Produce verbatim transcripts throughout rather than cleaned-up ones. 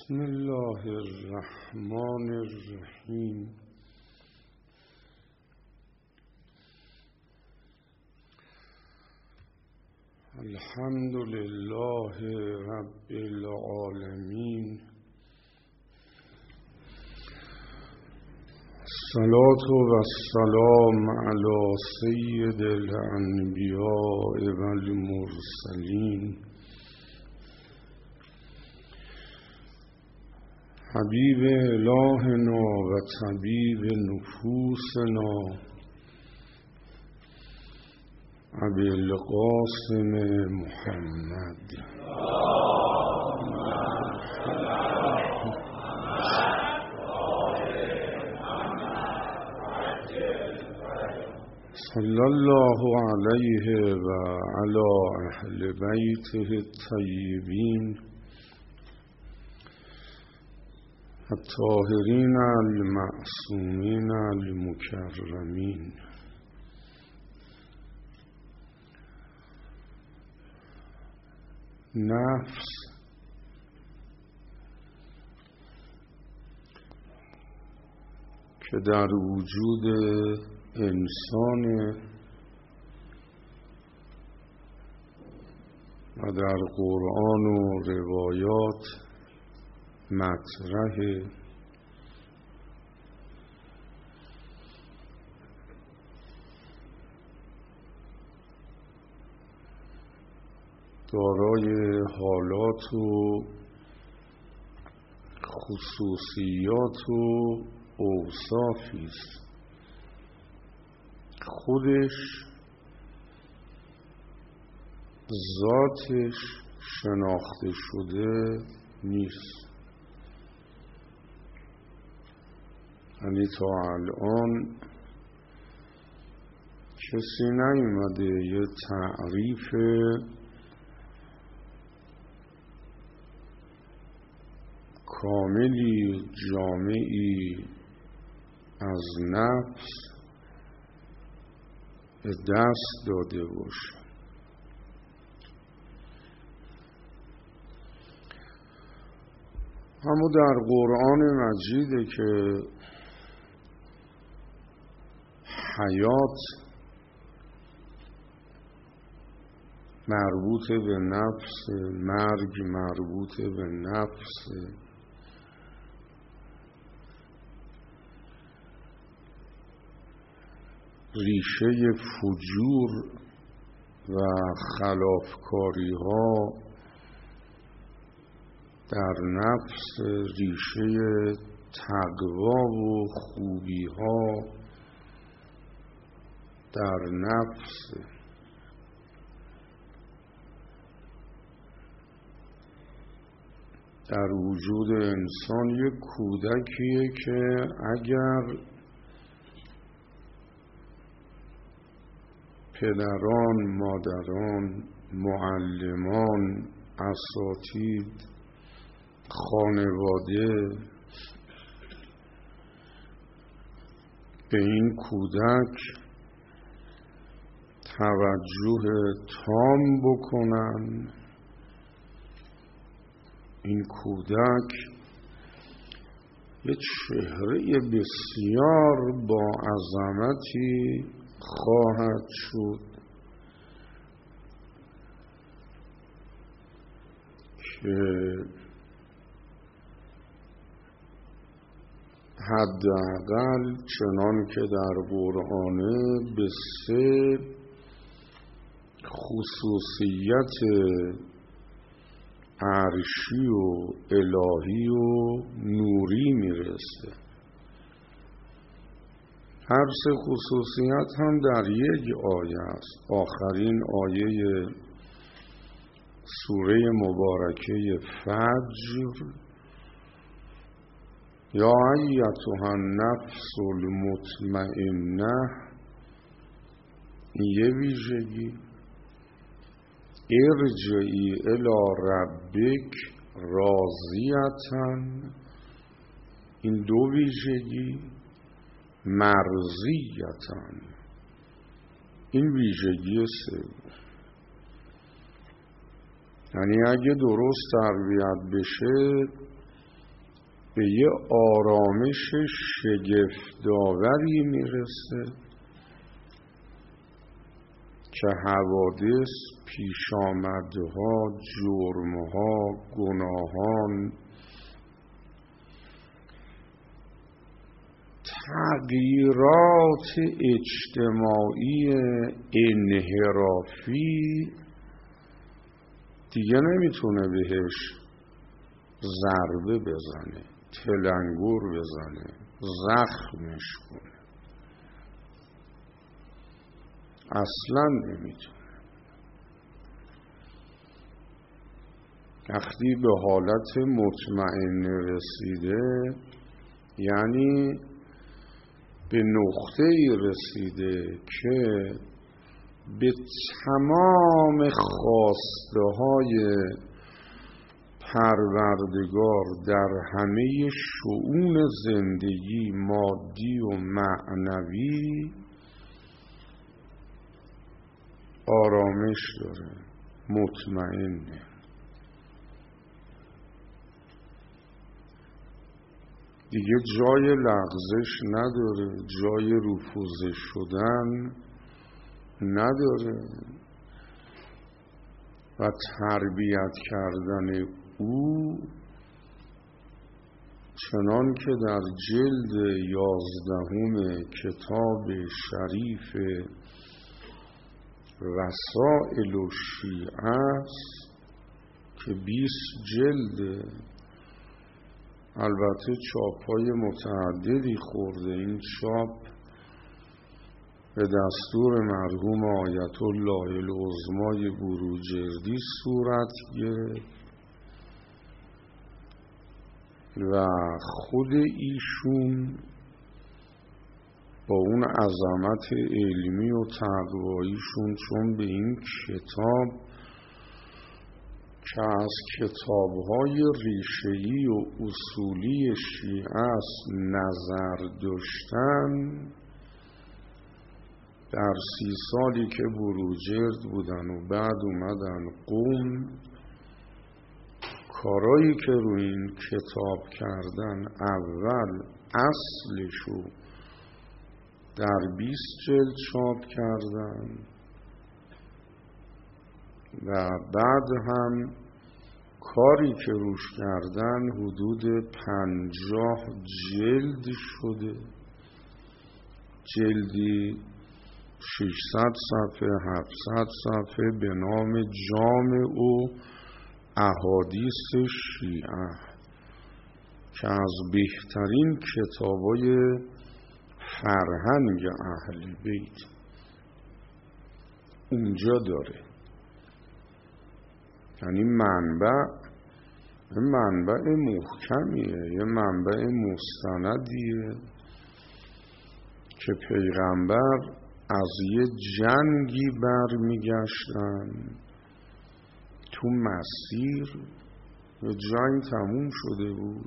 بسم الله الرحمن الرحیم. الحمد لله رب العالمین. الصلاة و السلام علی سید الانبیاء و المرسلین حبیب الهنا و طبیب نفوسنا ابی القاسم محمد صلی الله علیه و علی اهل بیته الطیبین الطاهرین المعصومین المکرمین. نفس که در وجود انسان و در قرآن و روایات مطرح، دارای حالات و خصوصیات و اوصافی است. خودش ذاتش شناخته شده نیست. یعنی تا الان کسی نیومده یه تعریف کاملی جامعی از نفس به دست داده باشه. اما در قرآن مجیده که حیات مربوط به نفس، مرگ مربوط به نفس، ریشه فجور و خلافکاری ها در نفس، ریشه تقوا و خوبی ها در نفس. در وجود انسان یک کودکیه که اگر پدران، مادران، معلمان، اساتید، خانواده به این کودک توجه تام بکنن، این کودک یک چهره بسیار با عظمتی خواهد شد که حداقل چنان که در قرآنه به سه خصوصیت عرشی و الهی و نوری میرسه. هر سه خصوصیت هم در یک آیه است. آخرین آیه سوره مبارکه فجر، یا ایتها النفس المطمئنه، یه ویژگی. ارجعی الی ربک راضیة، این دو ویژگی. مرضیة، این ویژگی سوم. یعنی اگه درست تربیت بشه به یه آرامش شگفت‌آوری میرسه که حوادث، پیش آمدها، جرمها، گناهان، تغییرات اجتماعی انحرافی دیگه نمیتونه بهش ضربه بزنه، تلنگر بزنه، زخمش کنه، اصلا نمیتونه. وقتی به حالت مطمئن رسیده یعنی به نقطه‌ای رسیده که به تمام خواسته‌های پروردگار در همه شؤون زندگی مادی و معنوی آرامش داره، مطمئنه. دیگه جای لغزش نداره، جای رفوزه شدن نداره و تربیت کردن او چنان که در جلد یازدهم کتاب شریف رسائل الشیعه است که بیست جلد، البته چاپ‌های متعددی خورده، این چاپ به دستور مرحوم آیت الله العظمای بروجردی صورت گرفت و خود ایشون با اون عظمت علمی و تقواییشون چون به این کتاب که از کتاب‌های ریشه‌ای و اصولی شیعه است نظر داشتن، در سی سالی که بروجرد بودن و بعد اومدن قم، کارایی که روی این کتاب کردن، اول اصلشو در بیست جلد چاپ کردن و بعد هم کاری که روش کردن حدود پنجاه جلد شده، جلدی ششصد صفحه، هفتصد صفحه به نام جامع و احادیث شیعه که از بهترین کتابای فرهنگ اهل بیت اونجا داره. یعنی منبع منبع محکمیه، یه منبع مستندیه که پیغمبر از یه جنگی برمیگشتن، تو مسیر یه جنگ تموم شده بود،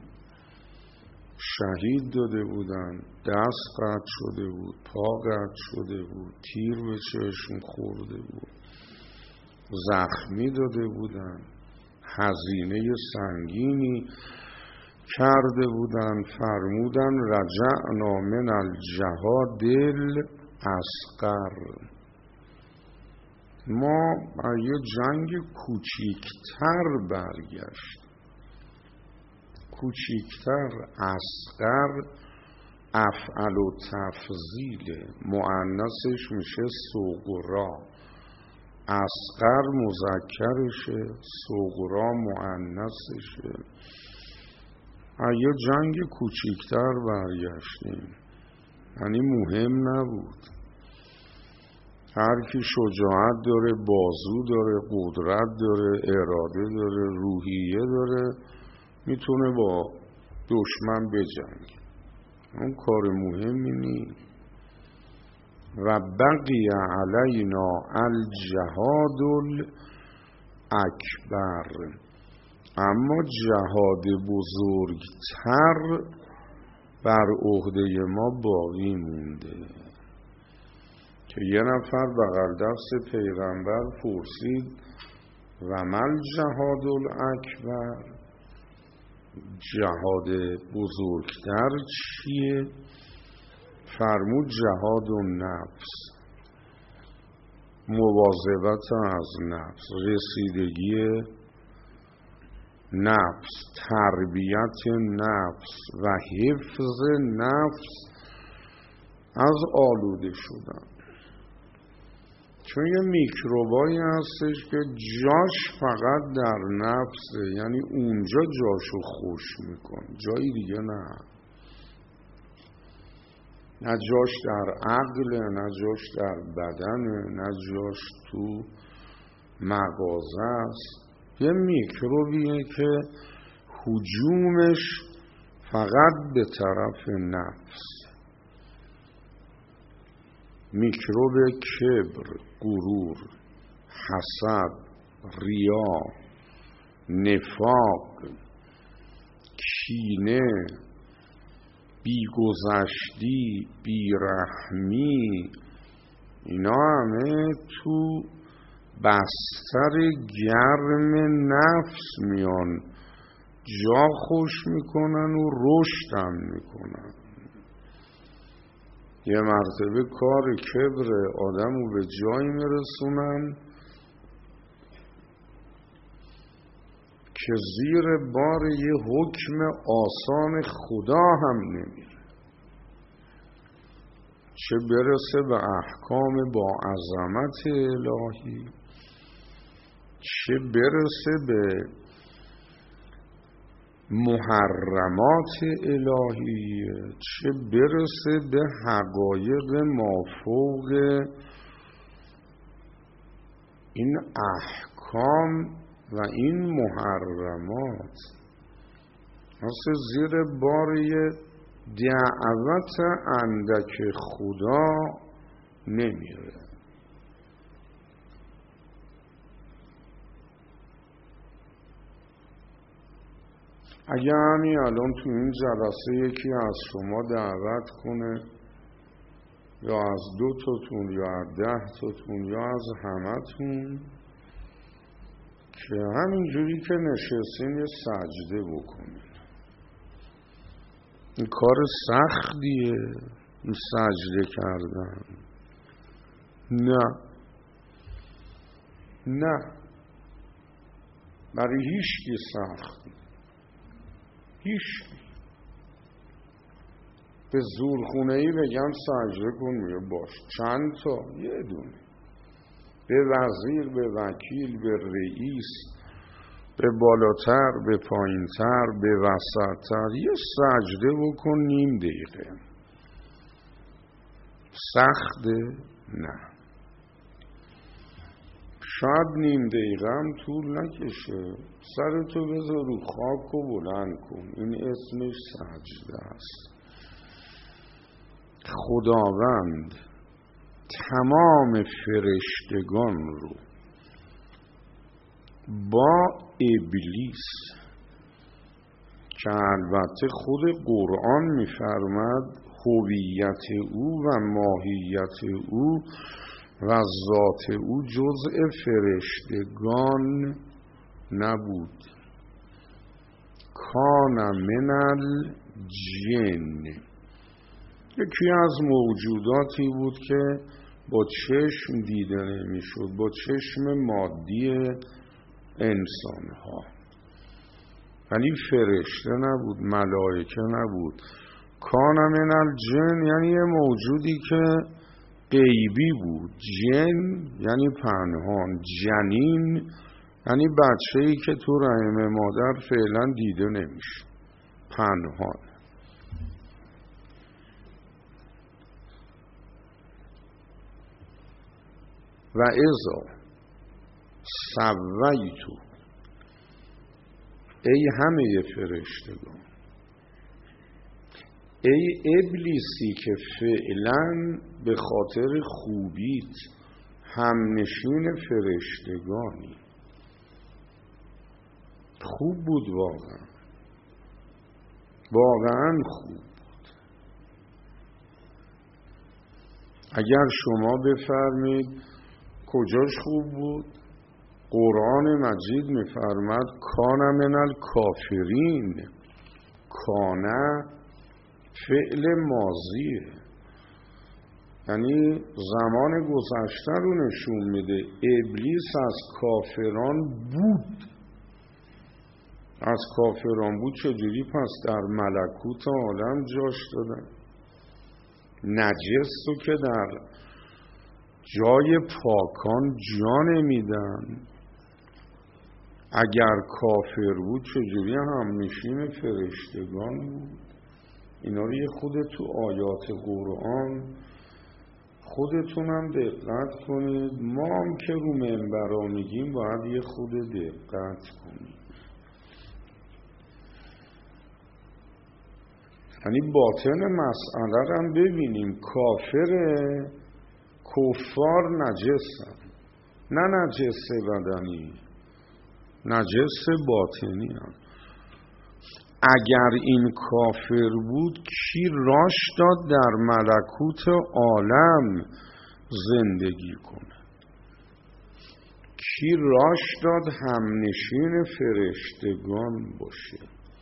شهید داده بودن، دست قطع شده بود، پا قطع شده بود، تیر به چشم خورده بود، زخمی داده بودن، هزینه سنگینی کرده بودن، فرمودن رجعنا من الجهاد الاصغر، ما با یه جنگ کوچیکتر برگشت. کوچیکتر، اصغر افعل و تفضیل، مؤنثش میشه صغرا، اصغر مذکرشه، صغرا مؤنثشه. یه جنگ کوچیکتر برگشتیم، یعنی مهم نبود. هر کی شجاعت داره، بازو داره، قدرت داره، اراده داره، روحیه داره، میتونه با دشمن بجنگه، اون کار مهمی نیست. و بقی علینا الجهاد الاکبر، اما جهاد بزرگتر بر عهده ما باقی مونده. که یه نفر بغل دست پیغمبر پرسید و مل جهاد الاکبر، جهاد بزرگتر چیه؟ فرمود جهاد و نفس، مواظبت از نفس، رسیدگی نفس، تربیت نفس و حفظ نفس از آلوده شدن. چون یه میکروبایی هستش که جاش فقط در نفسه، یعنی اونجا جاشو خوش میکن، جایی دیگه نه. نه جاش در عقل، نه جاش در بدن، نه جاش تو مغازه است. یه میکروبیه که هجومش فقط به طرف نفس. میکروب کبر، غرور، حسد، ریا، نفاق، کینه، بیگذشتی، بیرحمی، اینا همه تو بستر گرم نفس میان، جا خوش میکنن و رشد هم میکنن. یه مرتبه کار کبر آدم رو به جایی میرسونن که زیر بار یه حکم آسان خدا هم نمیره، چه برسه به احکام با عظمت الهی، چه برسه به محرمات الهیه، چه برسه به حقایق مافوق این احکام و این محرمات. اصلا زیر باری دعوت اندک خدا نمیره. اگه همین الان تو این جلسه یکی از شما دعوت کنه، یا از دو تاتون یا از ده تاتون یا از همتون، که همینجوری که نشستین یه سجده بکنین، این کار سختیه این سجده کردن. نه نه برای هیچ کی سخت، هیچ به زورخونه‌ای بگم سجده کن میگه باش. چند تا؟ یه دونه. به وزیر، به وکیل، به رئیس، به بالاتر، به پایینتر، به وسطتر یه سجده بکن نیم دقیقه. سخته؟ نه. شاید نیم دقیقه هم طول نکشه. سرتو بذار رو خاک و بلند کن، این اسمش سجده است. خداوند تمام فرشتگان رو با ابلیس که البته خود قرآن می‌فرماد هویت او و ماهیت او و ذات او جزء فرشتگان نبود، کان من الجن، یکی از موجوداتی بود که با چشم دیده نمیشد، با چشم مادی انسانها، ولی فرشته نبود، ملائکه نبود. کان من الجن یعنی یه موجودی که غیبی بود. جن یعنی پنهان، جنین یعنی بچه‌ای که تو رحم مادر فعلا دیده نمیشه، پنهان. و اذا سویتو، ای همه فرشتگان، ای ابلیسی که فعلا به خاطر خوبیت همنشین فرشتگانی، خوب بود، واقعا واقعا خوب بود. اگر شما بفرمید کجاش خوب بود؟ قرآن مجید میفرماد کان من الکافرین، کانه فعل ماضیه، یعنی زمان گذشته رو نشون میده. ابلیس از کافران بود، از کافران بود، چجوری پس در ملکوت عالم جاش دادن؟ نجس رو که در جای پاکان جا نمیدن. اگر کافر بود چجوری هم نشین فرشتگان بود؟ اینا رو یه خود تو آیات قرآن خودتونم دقت کنید. ما هم که رو منبرا میگیم باید یه خود دقت کنید. یعنی باطن مسئله رو ببینیم. کافر کفار نجسن، نه نجس بدنی، نجس باطنی هم. اگر این کافر بود کی راش داد در ملکوت عالم زندگی کنه؟ کی راش داد همنشین فرشتگان باشه؟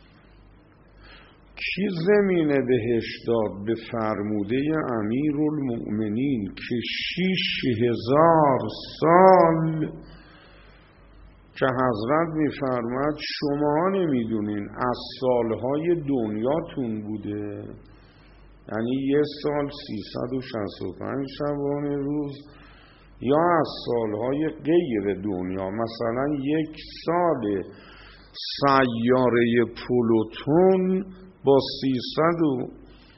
کی زمین بهش داد به فرموده امیرالمؤمنین که شیش هزار سال که حضرت میفرماد شما نمیدونین از سالهای دنیاتون بوده، یعنی یه سال سیصد و شصت و پنج شبانه روز، یا از سالهای غیر دنیا، مثلا یک سال سیاره پلوتون با سیصد و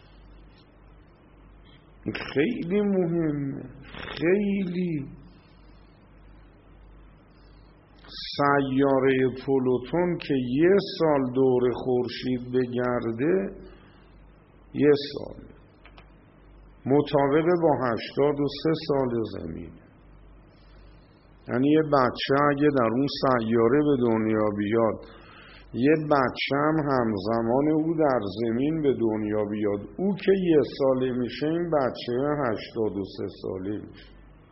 خیلی مهمه، خیلی. سیاره پلوتون که یه سال دور خورشید بگرده یه سال مطابق با هشتاد و سه سال زمین. یعنی یه بچه اگه در اون سیاره به دنیا بیاد، یه بچه هم همزمان او در زمین به دنیا بیاد، او که یه ساله میشه این بچه هشتاد و سه ساله میشه.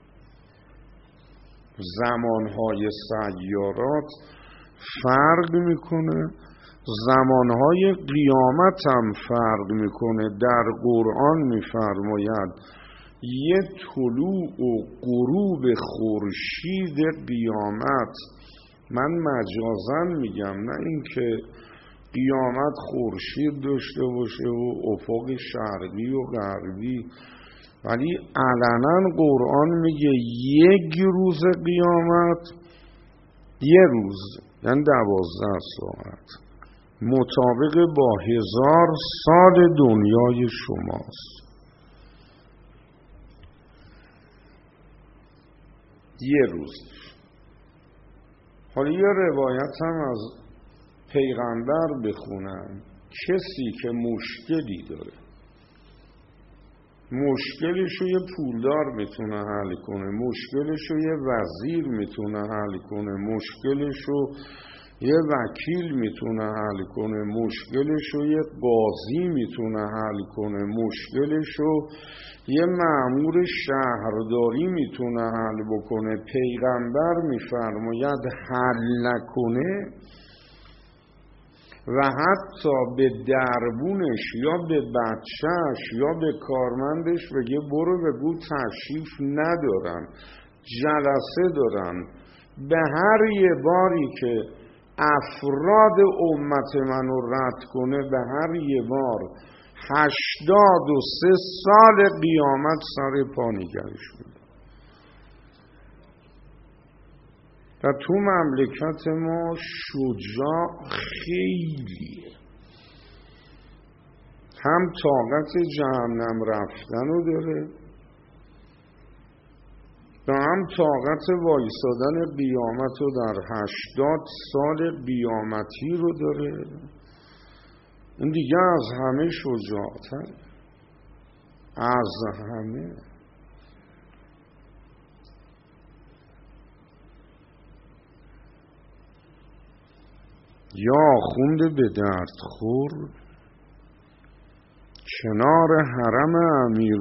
زمانهای سیارات فرق میکنه، زمانهای قیامت هم فرق میکنه. در قرآن میفرماید یه طلوع و غروب خورشید قیامت، من مجازاً میگم، نه اینکه قیامت خورشید داشته باشه و افق شرقی و غربی، ولی علنا قرآن میگه یک روز قیامت یه روز، یعنی دوازده ساعت، مطابق با هزار سال دنیای شماست. یه روز. حالا یه روایت هم از پیغمبر بخونم. کسی که مشکلی داره، مشکلشو یه پولدار میتونه حل کنه، مشکلشو یه وزیر میتونه حل کنه، مشکلشو یه وکیل میتونه حل کنه، مشکلشو یه قاضی میتونه حل کنه، مشکلشو یه مأمور شهرداری میتونه حل بکنه. پیغمبر میفرماید حل نکنه و حتی به دربونش یا به بچهش یا به کارمندش بگه برو بگو تشریف ندارن، جلسه دارن، به هر یه باری که افراد امت منو رد کنه، به هر یه بار هشتاد و سه سال قیامت سر پا نگهش میده. و تو مملکت ما شجاع خیلیه، هم طاقت جهنم رفتنو داره و هم طاقت وایسادن قیامت رو در هشتاد سال قیامتی رو داره. این دیگه از همه شجاعتر، از همه. یا آخوند به درد خور کنار حرم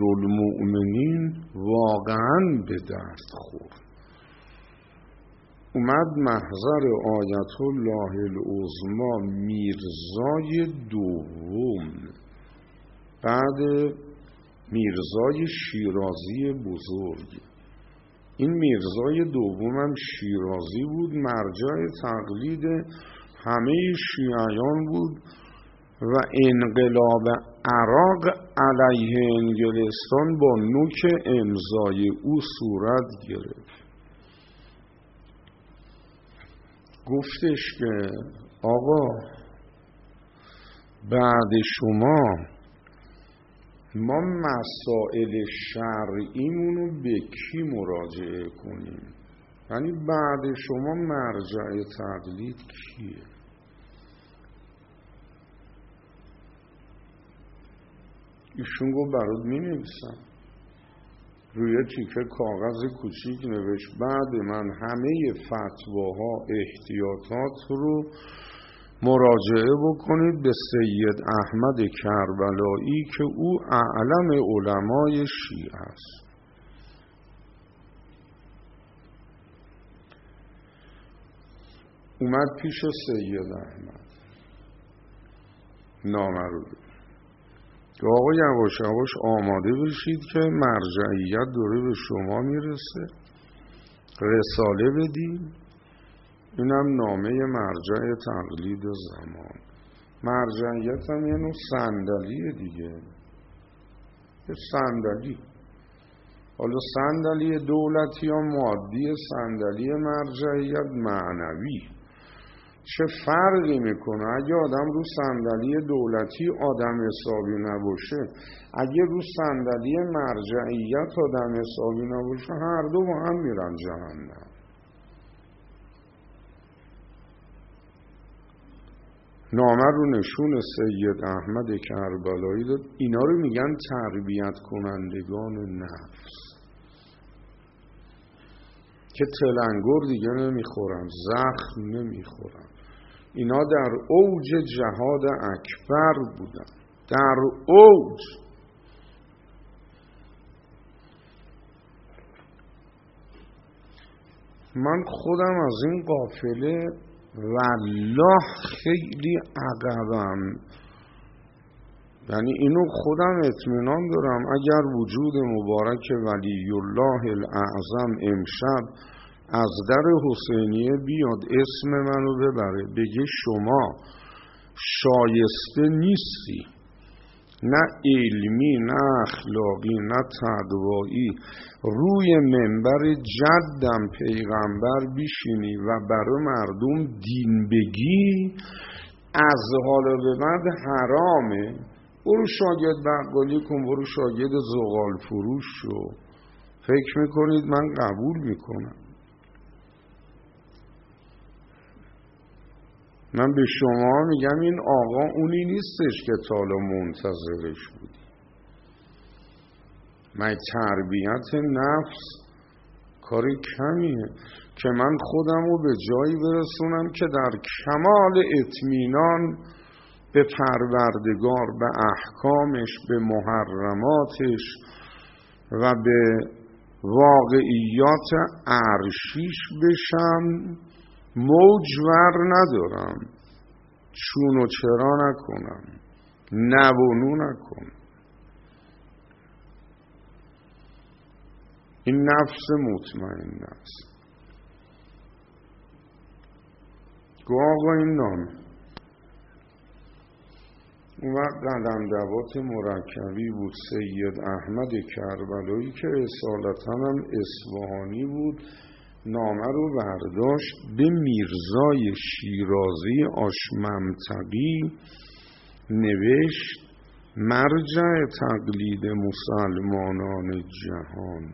امیرالمؤمنین واقعا به درد خور. اومد محضر آیت الله العظمی میرزای دوم بعد میرزای شیرازی بزرگ. این میرزای دومم شیرازی بود، مرجع تقلید همه شیعیان بود و انقلاب عراق علیه انگلستان با نوک امضای او صورت گرفت. گفتش که آقا بعد شما ما مسائل شرعیمونو به کی مراجعه کنیم؟ یعنی بعد شما مرجع تقلید کیه؟ ایشون گفت برات می نویسم. روی تیکه کاغذ کوچیک نوشت بعد من همه فتواها احتیاطات رو مراجعه بکنید به سید احمد کربلایی که او اعلم علمای شیعه است. اومد پیش سید احمد نامه رو دید که آقا یواش یواش آماده بشید که مرجعیت داره به شما میرسه، رساله بدین. اینم نامه مرجع تقلید زمان. مرجعیت هم یه نوع صندلیه دیگه، یه صندلی. حالا صندلی دولتی یا مادی، صندلی مرجعیت معنوی چه فرقی میکنه؟ اگه آدم رو صندلی دولتی آدم حسابی نباشه، اگه رو صندلی مرجعیت آدم حسابی نباشه، هر دو با هم میرن جهنم. نامه رو نشون سید احمد کربلایی داد. اینا رو میگن تربیت کنندگان نفس که تلنگر دیگه نمیخورن، زخم نمیخورن. اینا در اوج جهاد اکبر بودن، در اوج. من خودم از این قافله والله خیلی عقبم، یعنی اینو خودم اطمینان دارم اگر وجود مبارک ولی الله الاعظم امشب از در حسینیه بیاد اسم منو ببره بگه شما شایسته نیستی، نه علمی، نه اخلاقی، نه تقوایی، روی منبر جدم پیغمبر بیشینی و برای مردم دین بگی، از حالا به بعد حرامه. برو شاگرد بقالی کن، برو شاگرد زغال فروش شو. فکر میکنید من قبول میکنم؟ من به شما میگم این آقا اونی نیستش که تا حالا منتظرش بودی. من تربیت نفس کاری کمیه که من خودم رو به جایی برسونم که در کمال اطمینان به پروردگار، به احکامش، به محرماتش و به واقعیات عرشیش بشم. موجور ندارم، چون و چرا نکنم، نبونو نکنم. این نفس مطمئن است. گو آقا این نام اون وقت قلمدوات مرکبی بود سید احمد کربلایی که اصالتاً هم اصفهانی بود. نامه رو برداشت به میرزای شیرازی آشممتقی نوشت مرجع تقلید مسلمانان جهان.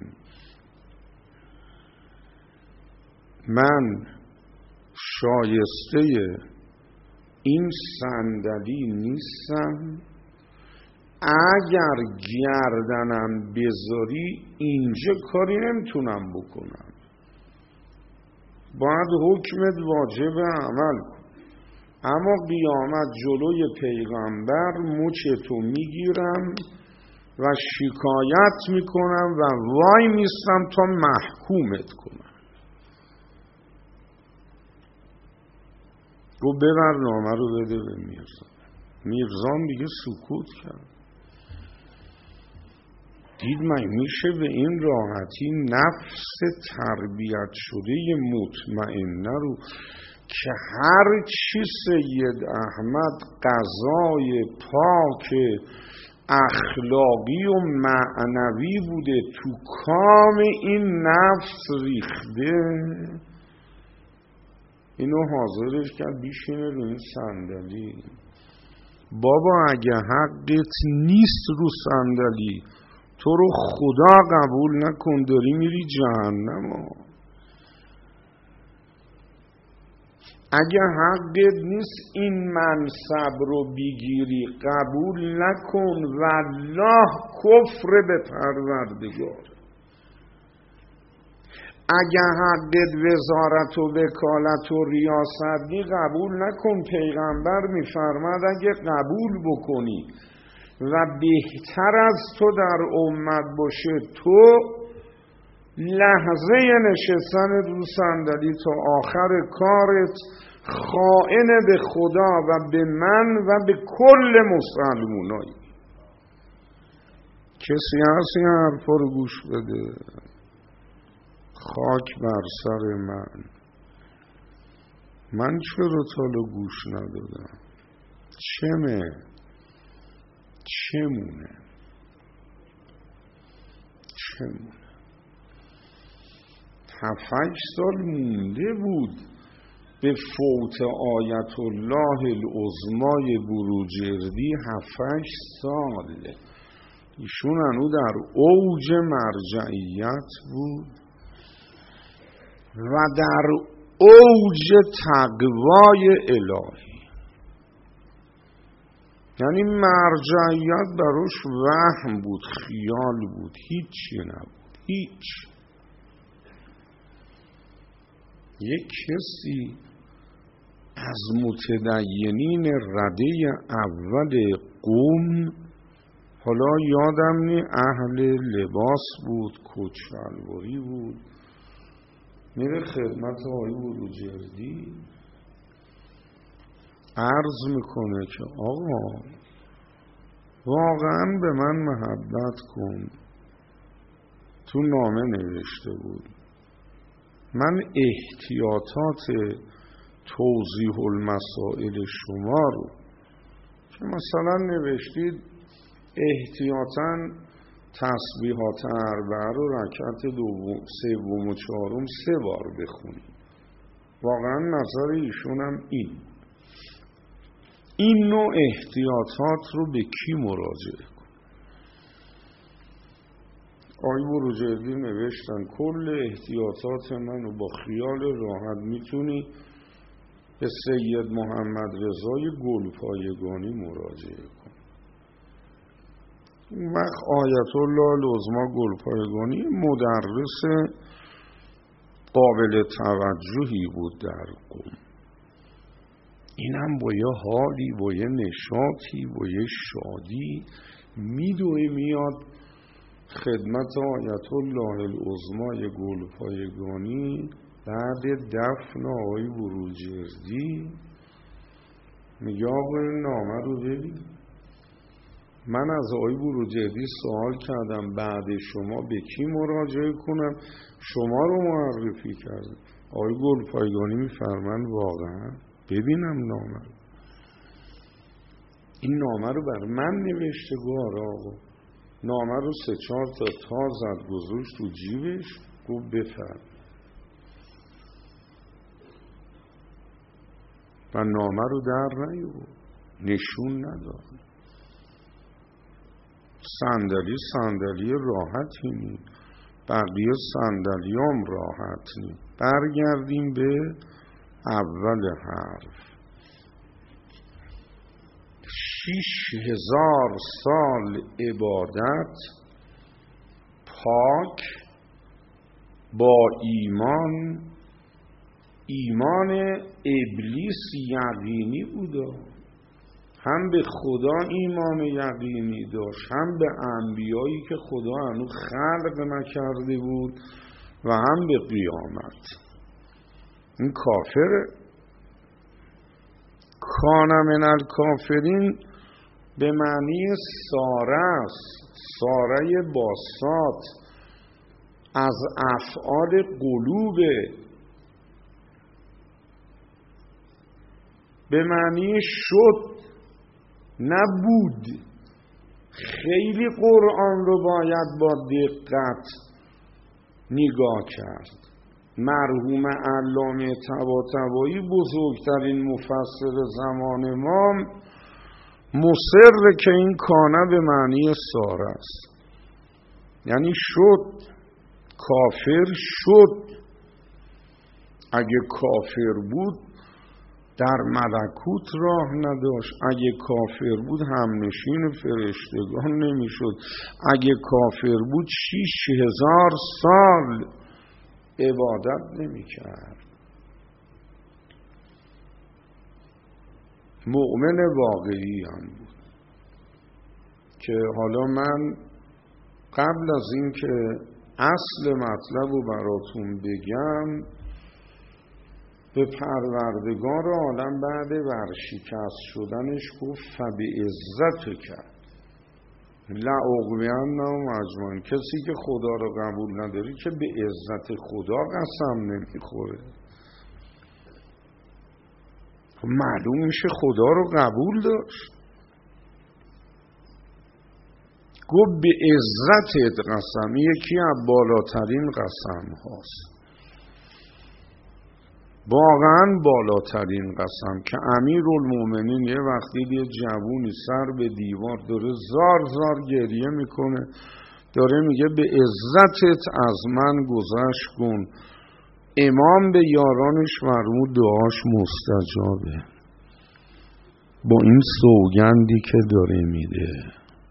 من شایسته این صندلی نیستم، اگر گردنم بذاری اینجا کاری نمیتونم بکنم، باید حکمت واجب عمل کن. اما قیامت جلوی پیغمبر مچتو میگیرم و شکایت میکنم و وای میستم تا محکومت کنم. گفت ببر نامه رو بده به میرزا. میرزا دیگه سکوت کرد. دید من میشه به این راحتی نفس تربیت شده مطمئنه رو که هر چی سید احمد قضای پاک اخلاقی و معنوی بوده تو کام این نفس ریخته، اینو حاضرش کرد بیشینه رو این صندلی. بابا اگه حقت نیست رو صندلی، تو رو خدا قبول نکن، داری میری جهنم. اگه حقت نیست این منصب رو بگیری، قبول نکن، والله کفر به پروردگار. اگه حقت وزارت و وکالت و ریاست قبول نکن، پیغمبر میفرماد اگه قبول بکنی و بهتر از تو در امت باشه، تو لحظه نشستن رو صندلی تا آخر کارت خائن به خدا و به من و به کل مسلمونایی. کسی هست این حرفا رو گوش بده؟ خاک بر سر من. من چرا تالو گوش ندادم؟ چمه؟ چمونه؟ چمونه؟ هفت سال مونده بود به فوت آیت الله العظمای بروجردی. هفت سال ایشون هنو در اوج مرجعیت بود و در اوج تقوای الهی. یعنی مرجعیت براش وهم بود، خیال بود، هیچی نبود، هیچ. یک کسی از متدینین رده اول قوم، حالا یادم نی اهل لباس بود، کچلواری بود، میره خدمت آقای بروجردی عرض میکنه که آقا واقعا به من محبت کن. تو نامه نوشته بود من احتیاطات توضیح المسائل شما رو که مثلا نوشتید احتیاطاً تسبیحات اربعه رو رکعت دوم سوم و چهارم سه بار بخونید. واقعا نظر ایشون هم این این نوع احتیاطات رو به کی مراجعه کن؟ آقای بروجردی نوشتن کل احتیاطات منو با خیال راحت میتونی به سید محمد رضای گلپایگانی مراجعه کن. اون وقت آیت الله العظمی گلپایگانی مدرس قابل توجهی بود در قم. اینم با یه حالی، با یه نشاطی، با یه شادی میدوه میاد خدمت آیت الله العظمی گلپایگانی بعد دفن آقای بروجردی. میگه آقا این نامه رو ببین. من از آقای بروجردی سوال کردم بعد شما به کی مراجعه کنم، شما رو معرفی کرد. آقای گلپایگانی میفرمند واقعا ببینم نامه رو. این نامه رو بر من نوشته. گوه آقا نامه رو سه چهار تا تا زد گذاشت تو جیبش، گفت بفرم و نامه رو در نیاورد، نشون نداد. صندلی صندلی راحتی نی، بقیه صندلی هم راحت نی. برگردیم به اول حرف. شیش هزار سال عبادت پاک با ایمان. ایمان ابلیس یقینی بوده، هم به خدا ایمان یقینی داشت، هم به انبیایی که خدا هنوز خلق نکرده بود و هم به قیامت. این کافره. کان من الکافرین به معنی ساره است، ساره باسات، از افعال قلوبه، به معنی شد نبود. خیلی قرآن رو باید با دقت نگاه کرد. مرحوم علامه طباطبایی بزرگترین مفسر زمان ما مصر که این کانه به معنی ساره است، یعنی شد، کافر شد. اگه کافر بود در ملکوت راه نداشت، اگه کافر بود همنشین فرشتگان نمیشد، اگه کافر بود شیش هزار سال عبادت نمیکرد. مؤمن واقعی هم بود که حالا من قبل از این که اصل مطلب رو براتون بگم، به پروردگار عالم بعد ورشکست شدنش گفت فبعزت کرد لأغوینهم اجمعین. کسی که خدا رو قبول نداری که به عزت خدا قسم نمیخوره. معلوم میشه خدا رو قبول داشت. گفت به عزتت قسم، یکی از بالاترین قسم هاست، واقعا بالاترین قسم، که امیرالمومنین یه وقتی یه جوونی سر به دیوار داره زار زار گریه میکنه، داره میگه به عزتت از من گذشت کن، امام به یارانش فرمود دعاش مستجابه، با این سوگندی که داره میده.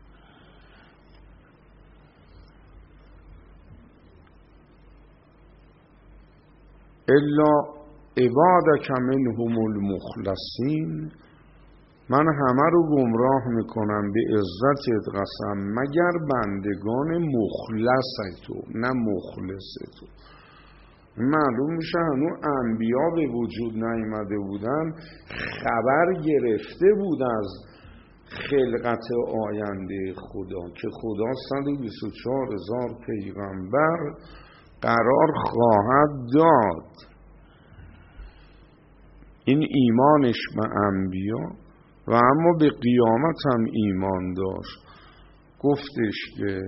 الا عبادک منهم المخلصین، من همه رو گمراه میکنم به عزتت قسم مگر بندگان مخلص تو، نه مخلص تو. معلوم میشه هنوز انبیا به وجود نیامده بودن، خبر گرفته بود از خلقت آینده خدا که خدا صد و بیست و چهار هزار پیغمبر قرار خواهد داد. این ایمانش به انبیا و اما به قیامت هم ایمان داشت. گفتش که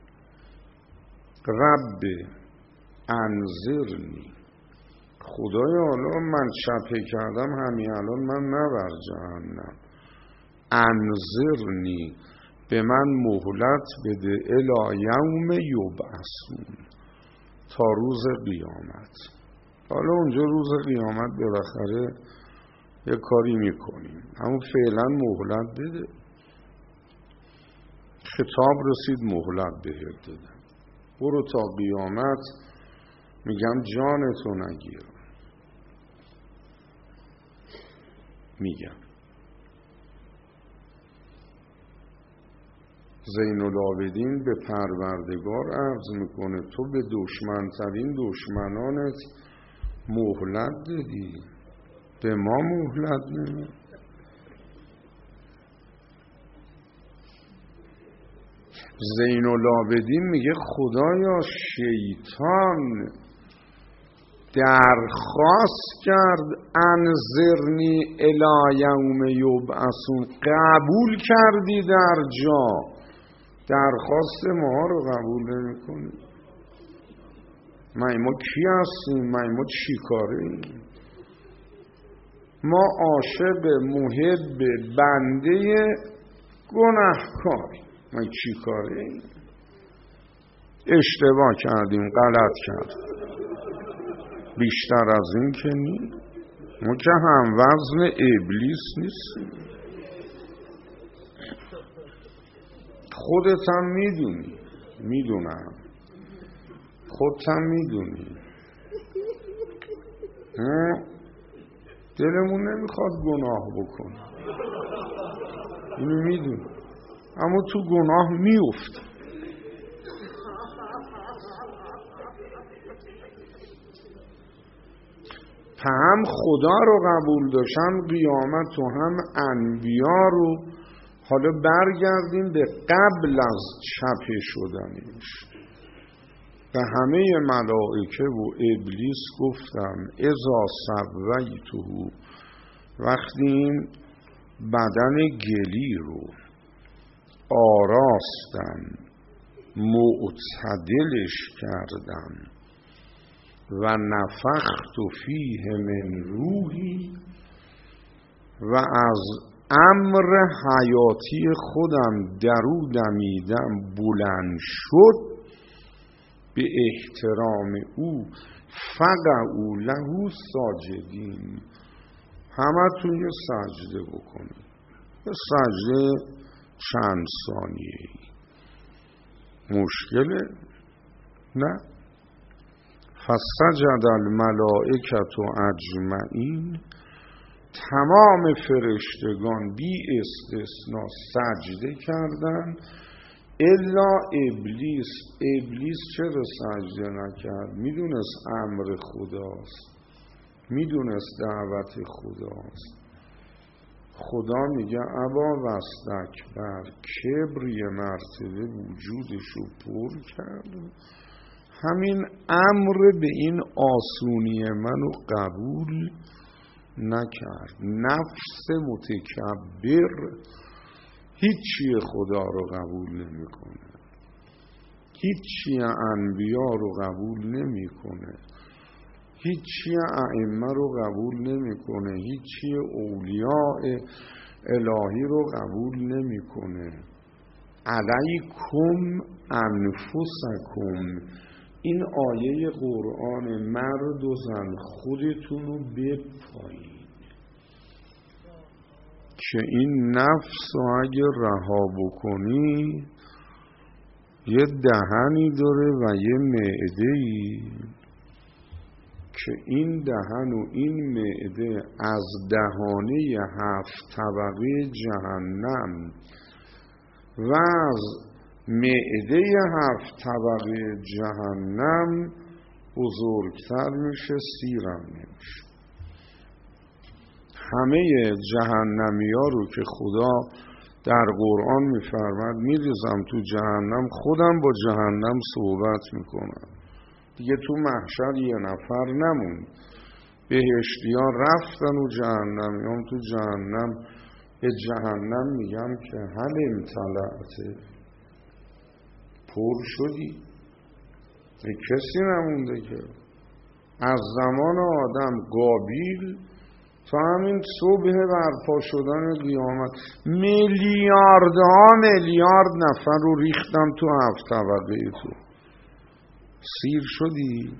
رب انظرنی، خدایا حالا من چپه کردم همین الان من نبر جهنم، انظرنی به من مهلت بده الی یوم یبعثون، تا روز قیامت. حالا اونجا روز قیامت بالاخره یه کاری میکنیم، اما فعلا مهلت بده. خطاب رسید مهلت بهت دادم، برو تا قیامت میگم جانتو نگیر. میگم زین العابدین به پروردگار عرض میکنه تو به دشمنترین دشمنانت مهلت دادی، به ما مهلت نمی. زین العابدین میگه خدایا شیطان درخواست کرد انظرنی الی یوم یبعثون، قبول کردی در جا، درخواست ما رو قبول نمی کنی. ما کی هستیم؟ ما چی کاریم؟ ما عاشق محب بنده گناهکاریم. ما چی کاریم؟ اشتباه کردیم، غلط کردیم، بیشتر از این که نی. ما که هم وزن ابلیس نیستیم. خودت هم میدونی، میدونم خودت هم میدونی، دلمون نمیخواد گناه بکن، اینو میدونی، اما تو گناه میفت. هم خدا رو قبول داشتن قیامت و هم انبیا رو. حالا برگردیم به قبل از چپه شدنش. به همه ملائکه و ابلیس گفتم اذا سویته، وقتی این بدن گلی رو آراستم، معتدلش کردم، و نفخت فیه من روحی، و از امر حیاتی خودم درو دمیدم بلند شد، به احترام او فقعوا له ساجدین، همه تون یه سجده بکنید. یه سجده چند ثانیه ای مشکله؟ نه. فسجد الملائکة اجمعین، تمام فرشتگان بی استثناء سجده کردند الا ابلیس. ابلیس چرا سجده نکرد؟ میدونست امر خداست، میدونست دعوت خداست. خدا میگه ابا واستکبر، کبر یه مرتبه وجودشو پر کرد، همین امر به این آسونی منو قبول نکرد. نفس متکبر هیچی خدا رو قبول نمیکنه، هیچی انبیا رو قبول نمیکنه، هیچی ائمه رو قبول نمیکنه، هیچی اولیاء الهی رو قبول نمیکنه. علیکم انفسکم، این آیه قرآن، مرد و زن خودتون رو بپایید که این نفس رو اگه رها بکنی یه دهنی داره و یه معده‌ای که این دهن و این معده از دهانه هفت طبقه جهنم و از معده هفت طبقه جهنم بزرگتر میشه، سیرم نمیشه. همه جهنمی ها رو که خدا در قرآن میفرماد میریزم تو جهنم، خودم با جهنم صحبت میکنم دیگه. تو محشر یه نفر نمون، بهشتی ها رفتن و جهنمی هم تو جهنم. به جهنم میگم که هل امتلعت، پر شدی؟ کسی نمونده که از زمان آدم قابیل تا همین صبح برپا شدن قیامت میلیاردها میلیارد نفر رو ریختم تو هفت طبقه تو. سیر شدی؟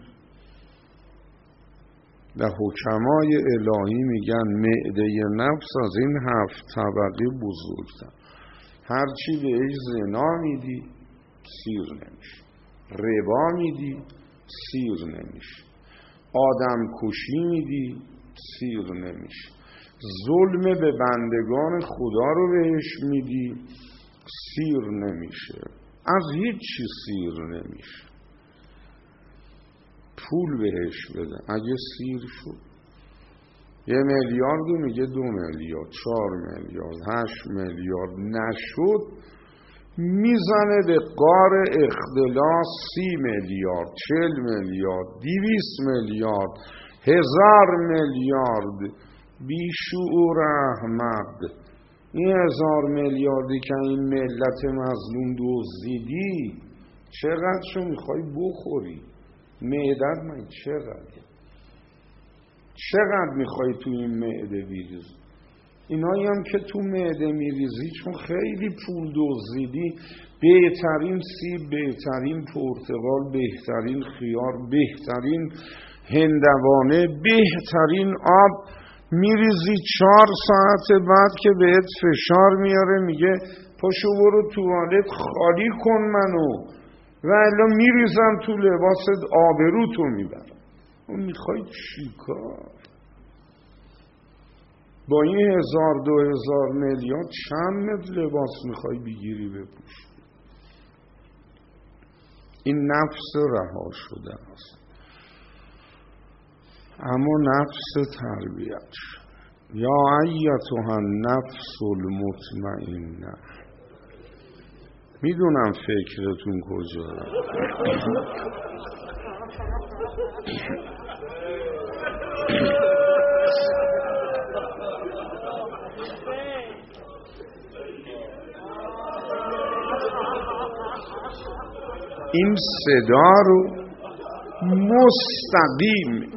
و حکمای الهی میگن معده نفس از این هفت طبقه بزرگتر. هرچی بهش زنا میدی سیر نمیشه، ربا میدی سیر نمیشه، آدم کشی میدی سیر نمیشه، ظلم به بندگان خدا رو بهش میدی سیر نمیشه، از هیچ چی سیر نمیشه. پول بهش بده اگه سیر شد یه میلیاردو میگه دو میلیارد، چهار میلیارد، هشت میلیارد، نشد میزنه به قار اختلاس سی میلیارد، چل میلیارد، دیویس میلیارد، هزار میلیارد. بیشعور احمد، این هزار میلیاردی که این ملت مظلوم دزدیدی چقدر شو میخوای بخوری؟ معدت من چقدر چقدر میخوای تو این معده بریزی؟ اینایی هم که تو معده میریزی چون خیلی پول دزدیدی، بهترین سیب، بهترین پرتقال، بهترین خیار، بهترین هندوانه، بهترین آب میریزی، چهار ساعت بعد که بهت فشار میاره میگه پاشو برو توالت خالی کن منو، و الا میریزم تو لباست آبرو تو میبرم. اون میخوای چیکار؟ با این هزار دو هزار میلیارد چند متر لباس میخوای بگیری بپوشی؟ این نفس رها شده است. اما نفس تربیت شد. یا ایتها النفس المطمئنه. میدونم فکرتون کجا این صدا رو مستقیم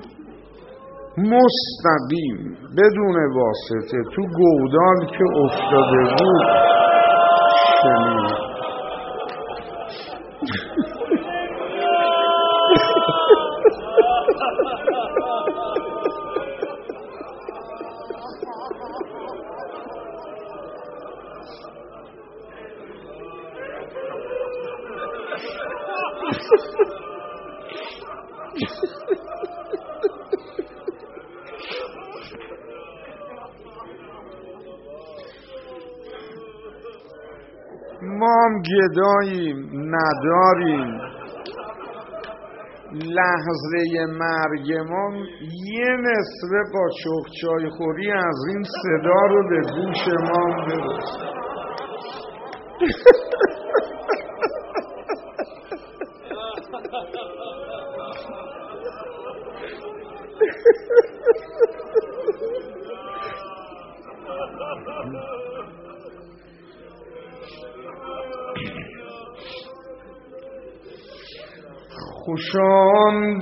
مستقیم بدون واسطه تو گودال که افتاده بود شنید. ما هم گداییم، نداریم. لحظه مرگمان یه نصفه قاچاق چای خوری از این صدا رو به گوش ما برسه. خوشان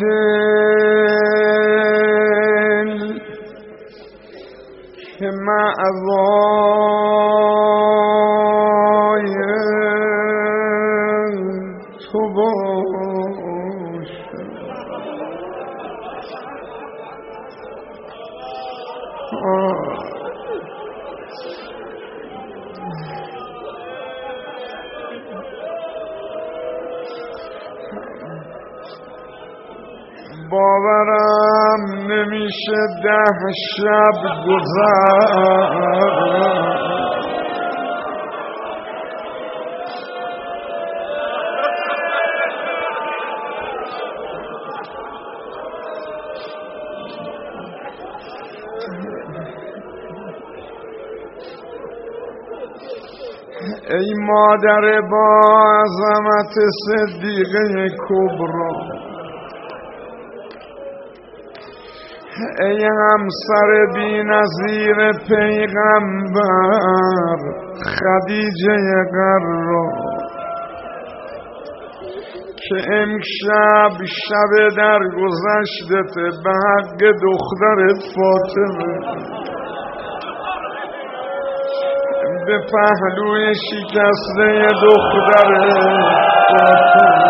دل که مأوای تو باشد. باورم نمیشه ده شب گذشت ای مادر با عظمت صدیقه کبرا، ای همسر بی نظیر پیغمبر خدیجه قرار، که امشب شب در گذشتت به حق دختر فاطمه به پهلوی شکسته دختر فاطمه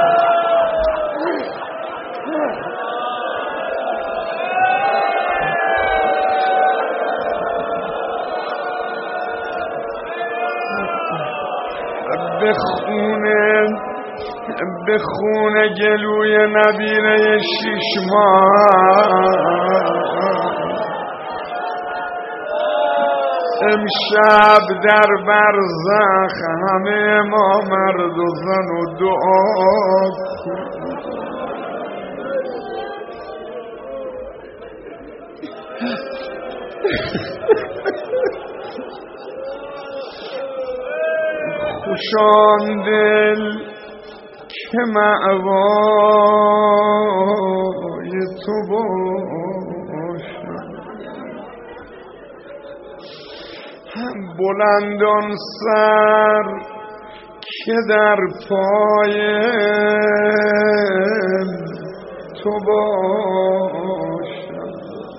به خونه به خونه گلوی نبیره شیش ماه امشب در برزخ همه ما مرد و زن و دعا خوشان دل که مأوای تو باشد، بلندان سر که در پای تو باشد.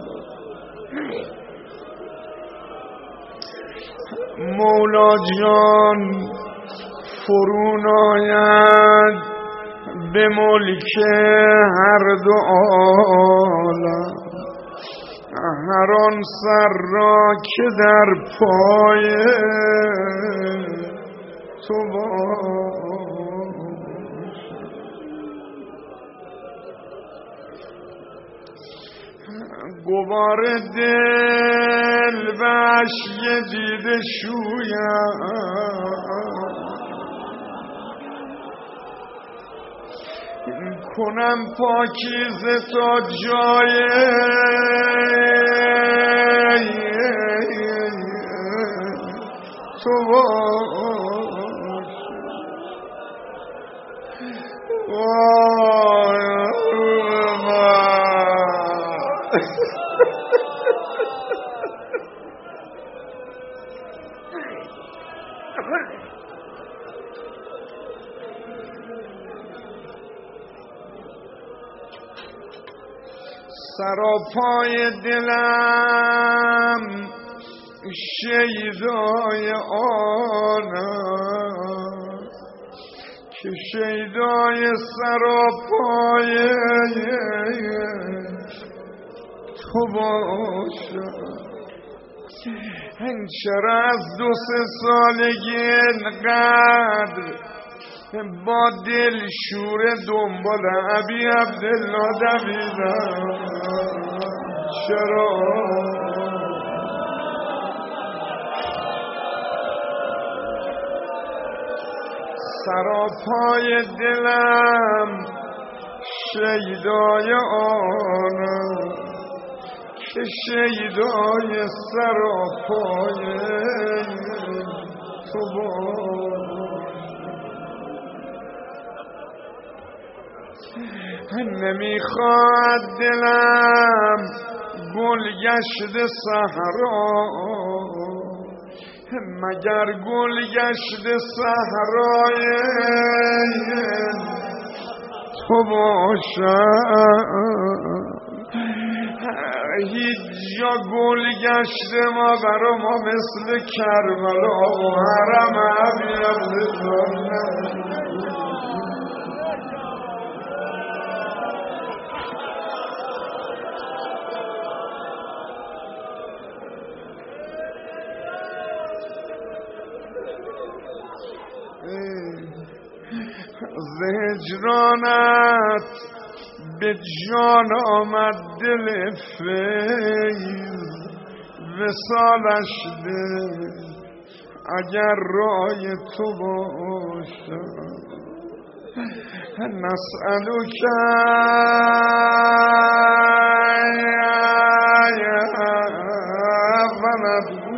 مولا جان فرون آید به ملک هر دو عالم، هر آن سر را که در پای تو باشد. گوار دل بش یه دیده شویم کنم پاکیزه تا جای تو سراپای دلم شیدای آنم که شیدای سراپای تو باشم. چرا از دو سه سالگی اینقدر با دل شور دنبال ابی عبدالله دویدم؟ چرا سراپای دلم شیدای آنم که شیدای سراپای تو نمیخواد دلم گل گشت صحرا مگر گل گشت صحرای تو باشم. هیچ جا گل گشت ما برا ما مثل کربلا و حرم ابی عبدالله. زهجرانت به جان آمد دل فیض وصالش ده اگر رای تو باشم. نسألوک ونبو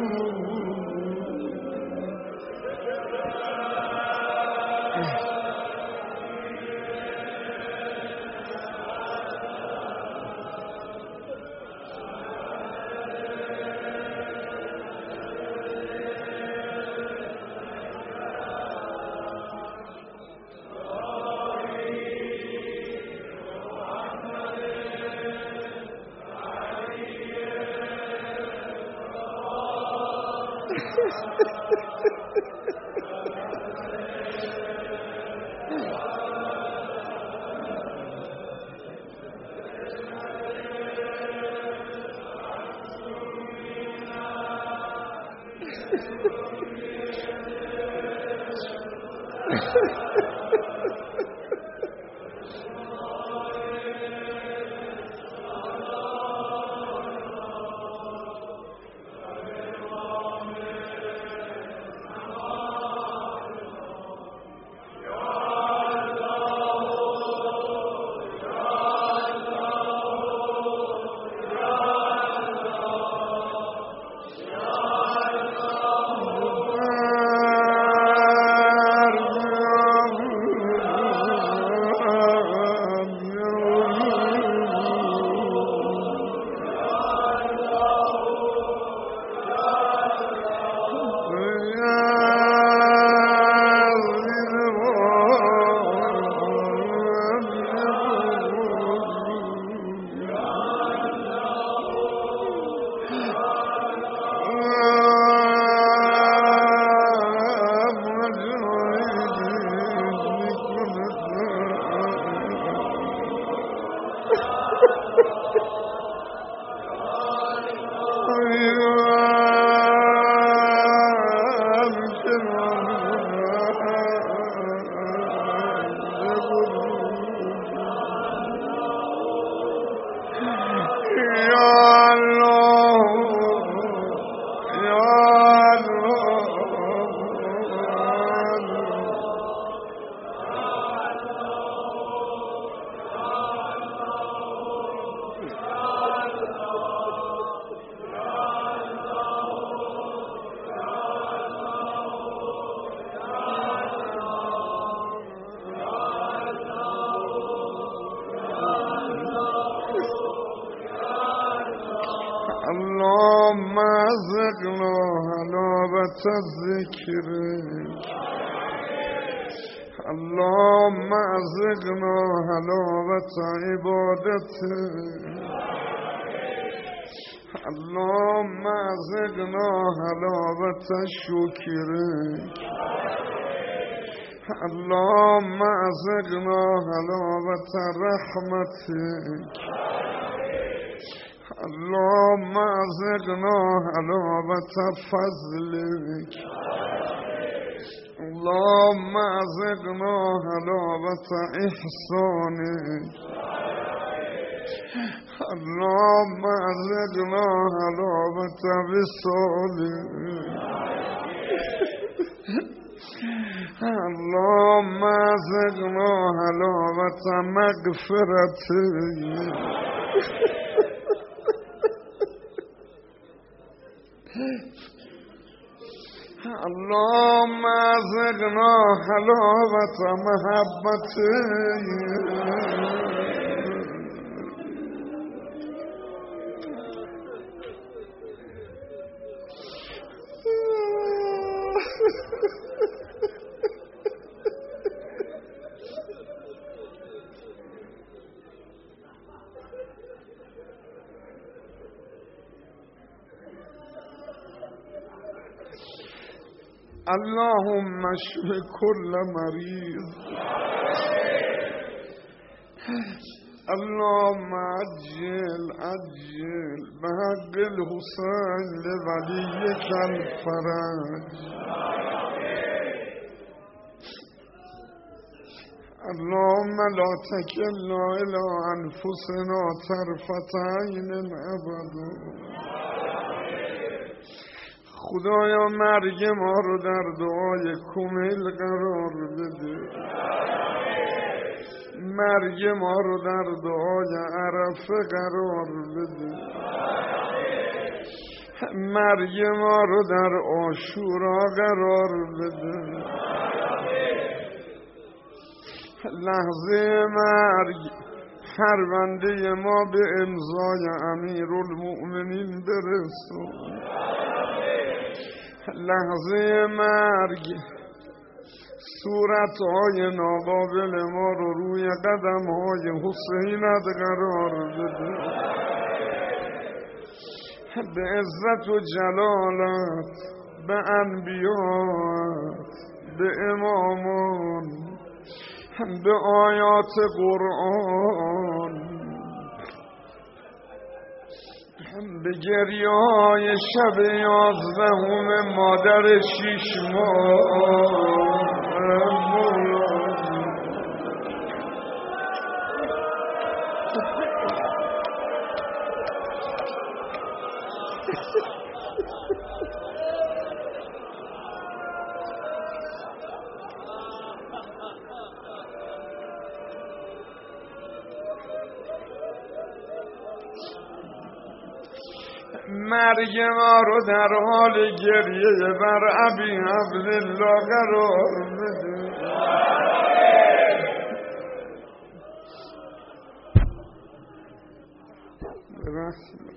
اللهم ازقنا حلاوة ذکرک اللهم ازقنا حلاوة عبادتک اللهم ازقنا حلاوة شکرک اللهم ازقنا حلاوة رحمتک اللهم ازقنا حلاوة فضلك اللهم ازقنا حلاوة احسانك اللهم ازقنا حلاوة وصالك اللهم ازقنا حلاوة مغفرتك اللهم ازقنا حلاوة محبتك اللهم اشف كل مريض اللهم عجل عجل بحق الحسين لوليك الفرج اللهم لا تكلنا إلى أنفسنا طرفة عين أبدا خدایا مرگ ما رو در دعای کمیل قرار بده مرگ ما رو در دعای عرفه قرار بده مرگ ما رو در عاشورا قرار بده لحظه مرگ پرونده ما به امضای امیرالمؤمنین برسون لحظه مرگ صورتهای ناقابل ما رو روی قدمهای حسینت قرار بده به عزت و جلالت به انبیات به امامان به آیات قرآن به گریه های شب یازدهم مادر شیش ماه مرگ ما رو در حال گریه بر ابی عبدالله قرار بده ببخشید